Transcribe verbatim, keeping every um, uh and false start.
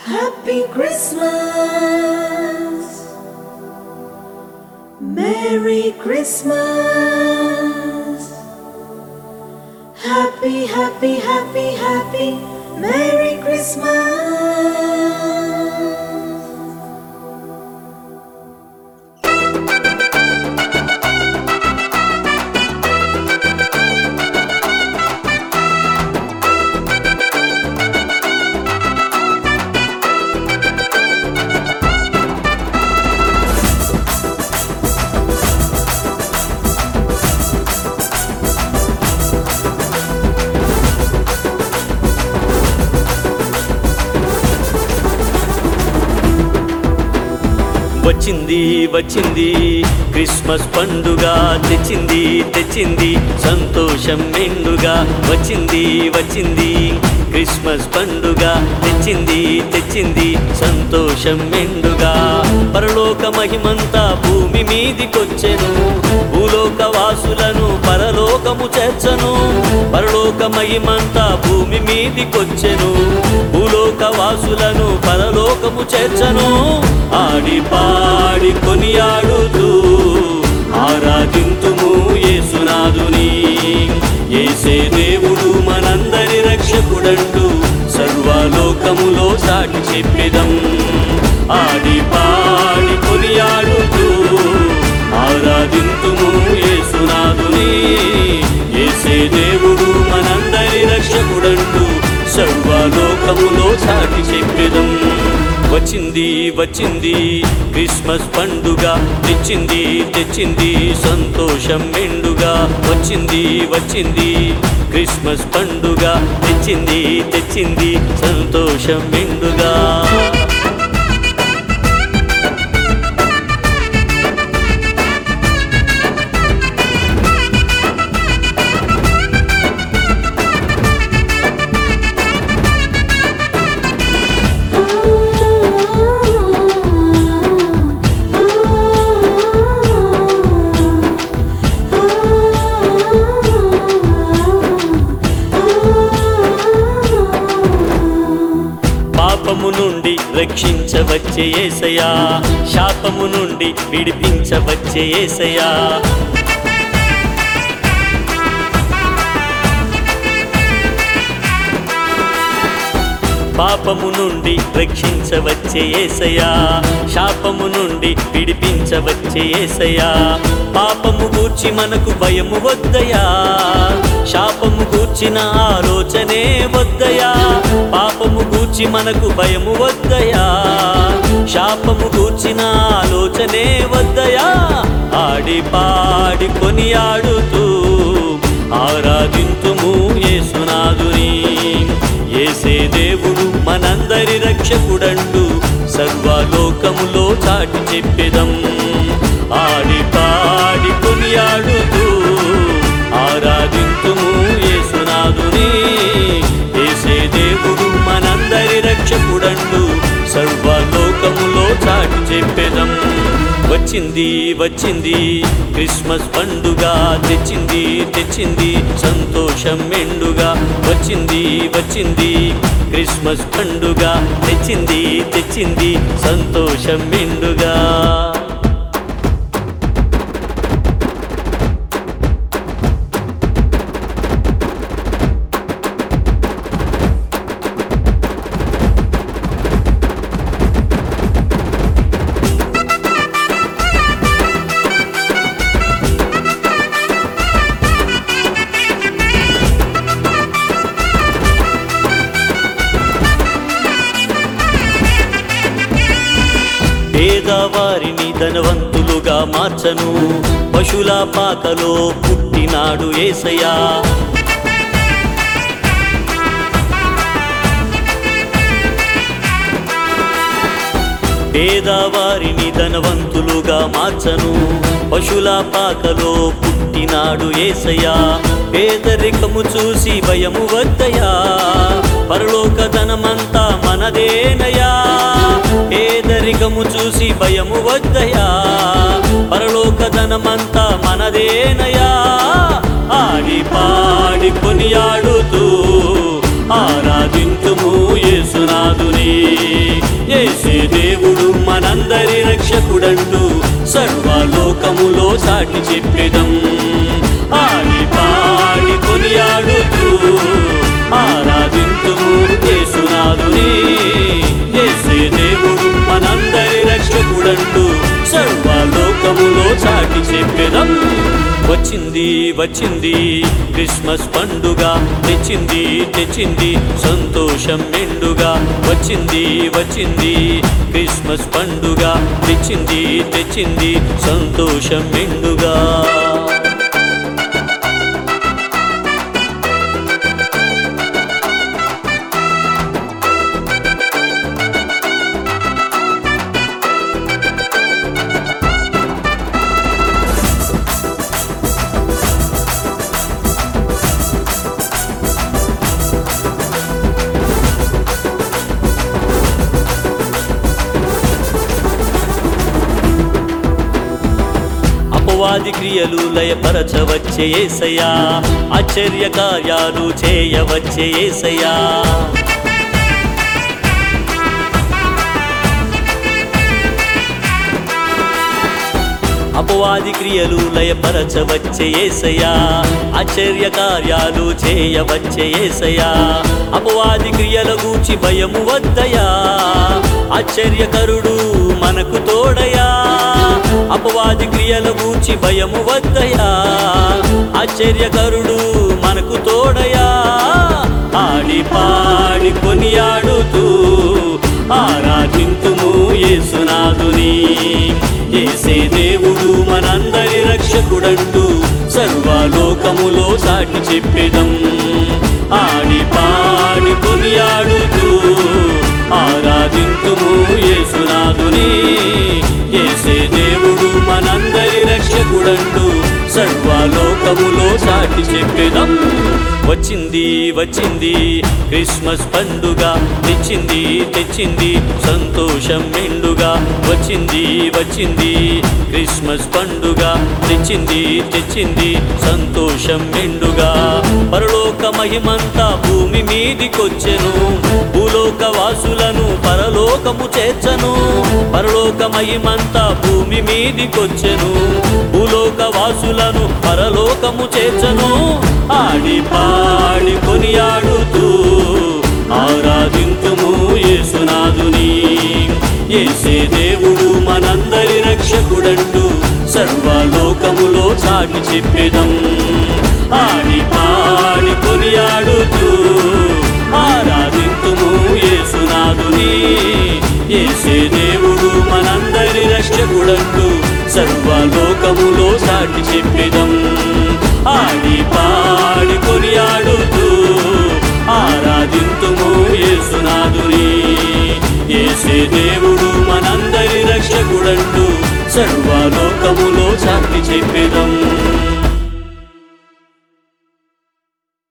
Happy Christmas, Merry Christmas, Happy, happy, happy, happy, Merry Christmas. వచ్చింది వచ్చింది Christmas పండుగ తెచ్చింది తెచ్చింది సంతోషం మెండుగా వచ్చింది వచ్చింది క్రిస్మస్ పండుగ తెచ్చింది తెచ్చింది సంతోషం మెండుగా పరలోక మహిమంతా భూమి మీదికొచ్చెను భూలోక వాసులను పరలోకము చేర్చను పరలోక మహిమంతా భూమి మీదికొచ్చెను భూలోక వాసులను పరలోకము చేర్చను ఆడి పాడి కొనియాడుతూ ఆరాధింతుము యేసునాథుని యేసే దేవుడు మనందరి రక్షకుడంటూ సర్వలోకములో సాటి చెప్పెదం ఆడి పాడి కొనియాడుతూ ఆరాధింతుము యేసునాథుని యేసే దేవుడు మనందరి రక్షకుడంటూ సర్వలోకములో సాటి చెప్పెదం వచ్చింది వచ్చింది క్రిస్మస్ పండుగ తెచ్చింది తెచ్చింది సంతోషం మెండుగా వచ్చింది వచ్చింది క్రిస్మస్ పండుగ తెచ్చింది తెచ్చింది సంతోషం మెండుగా పాపము నుండి రక్షించవచ్చే యేసయ్యా శాపము నుండి విడిపించవచ్చే యేసయ్యా పాపము నుండి రక్షించవచ్చే యేసయ్యా శాపము నుండి విడిపించవచ్చే యేసయ్యా పాపము గూర్చి మనకు భయము వద్దయా శాపము గూర్చిన ఆలోచనే వద్దయా పాపము గూర్చి మనకు భయము వద్దయా శాపము గూర్చిన ఆలోచనే వద్దయా ఆడి పాడి కొనియాడుతూ ఆరాధింతుము యేసునాథుని యేసే దేవుడు మనందరి రక్షకుడంటూ సర్వలోకములో చాటి చెప్పెదం ఆడి పాడి కొనియాడుతూ ఆరాధింతుము యేసునాథుని యేసే దేవుడు మనందరి రక్షకుడంటూ సర్వలోకములో చాటి చెప్పెదం వచ్చింది వచ్చింది క్రిస్మస్ పండుగ తెచ్చింది తెచ్చింది సంతోషం మెండుగా వచ్చింది వచ్చింది క్రిస్మస్ పండుగ తెచ్చింది తెచ్చింది సంతోషం మెండుగా పేదవారిని ధనవంతులుగా మార్చను పశుల పాకలో పుట్టినాడు యేసయ్యా పేదవారిని ధనవంతులుగా మార్చను పశుల పాకలో పుట్టినాడు యేసయ్యా పేదరికము చూసి భయము వద్దయా పరలోక ధనమంతా మనదేనయా పేదరికము చూసి భయము వద్దయా పరలోక ధనమంతా మనదేనయా ఆడి పాడి కొనియాడుతూ ఆరాధింతుము యేసునాథుని రక్షకుడంటూ సర్వలోకములో సాటి చెప్పెదం. ఆడి పాడి కొనియాడుతూ ఆరాధింతుము యేసునాథుని. యేసే దేవుడు మనందరి రక్షకుడంటూ సర్వలోకములో చాటి చెప్పెదం. వచ్చింది వచ్చింది క్రిస్మస్ పండుగ, తెచ్చింది తెచ్చింది సంతోషం మెండుగా. వచ్చింది వచ్చింది క్రిస్మస్ పండుగ, తెచ్చింది తెచ్చింది సంతోషం మెండుగా. అపవాది క్రియలు లయపరచవచ్చే యేసయ్యా, ఆశ్చర్య కార్యాలు చేయవచ్చే యేసయ్యా. అపవాది క్రియలు లయపరచవచ్చే యేసయ్యా, ఆశ్చర్య కార్యాలు చేయవచ్చే యేసయ్యా. అపవాది క్రియల గూర్చి భయము వద్దయా, ఆశ్చర్యకరుడు మనకు తోడయా. అపవాది క్రియల గూర్చి భయము వద్దయా, ఆశ్చర్యకరుడు మనకు తోడయా. ఆడి పాడి కొనియాడుతూ ఆరాధింతుము యేసునాథుని. యేసే దేవుడు మనందరి రక్షకుడంటూ సర్వలోకములో సాటి చెప్పెదం. ఆడి పాడి కొనియాడుతూ ఆరాధింతుము యేసునాథుని. యేసే దేవుడు మనందరి రక్షకుడంటూ సర్వలోకములో సాటి చెప్పెదం. వచ్చింది వచ్చింది క్రిస్మస్ పండుగ, తెచ్చింది తెచ్చింది సంతోషం మెండుగా. వచ్చింది వచ్చింది క్రిస్మస్ పండుగ, తెచ్చింది తెచ్చింది సంతోషం మెండుగా. పరలోక మహిమంతా భూమి మీదికొచ్చెను, భూలోక వాసులను పరలోకము చేర్చను. పరలోక మహిమంతా భూమి మీదికొచ్చెను, భూలోక వాసులను పరలోకము చేర్చను. ఆడి పాడి కొనియాడుతూ ఆరాధింతుము యేసునాథుని. యేసే దేవుడు మనందరి రక్షకుడంటూ సర్వలోకములో చాటి చెప్పెదం. ఆడి పాడి కొనియాడుతూ ఆరాధింతుము యేసునాథుని. యేసే దేవుడు మనందరి రక్షకుడంటూ సర్వలోకములో చాటి చెప్పెదం. ఆడి పాడి కొనియాడుతూ ఆరాధింతుము యేసునాథుని. యేసే దేవుడు మనందరి రక్షకుడంటూ సర్వలోకములో చాటి చెప్పెదం.